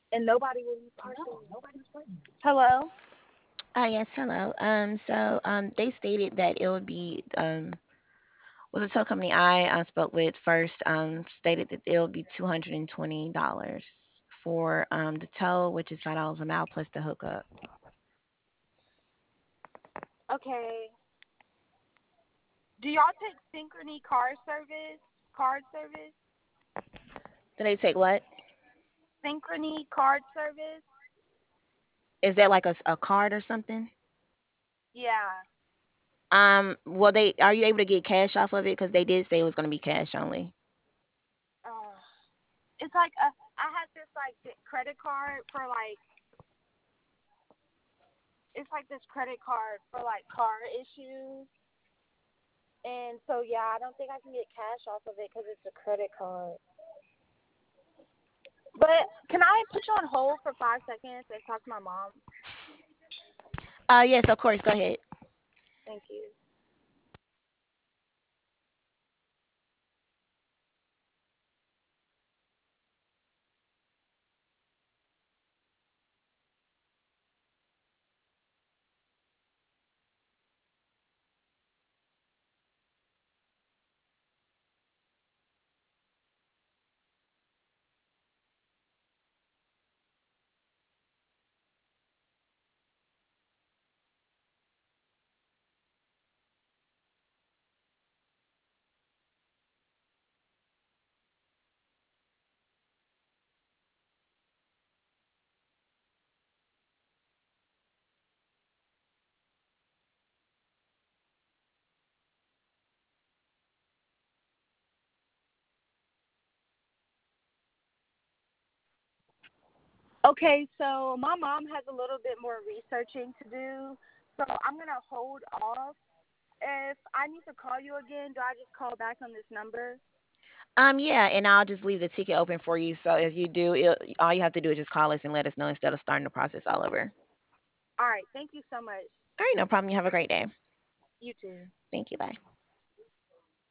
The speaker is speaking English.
and nobody will be parking. Hello. Yes, hello. They stated that it would be was the tow company I spoke with first stated that it would be $220 for the tow, which is $5 a mile plus the hookup. Okay. Do y'all take Synchrony car service? Card service? Do they take what? Synchrony card service? Is that like a card or something? Yeah. Well, they are you able to get cash off of it? Because they did say it was going to be cash only. Uh, it's like I had this like credit card for like it's like this credit card for like car issues, and so yeah, I don't think I can get cash off of it because it's a credit card. But can I put you on hold for 5 seconds and talk to my mom? Yes, of course. Go ahead. Thank you. Okay, so my mom has a little bit more researching to do, so I'm gonna hold off. If I need to call you again, do I just call back on this number? Yeah, and I'll just leave the ticket open for you. So if you do, all you have to do is just call us and let us know instead of starting the process all over. All right, thank you so much. All right, no problem. You have a great day. You too. Thank you. Bye.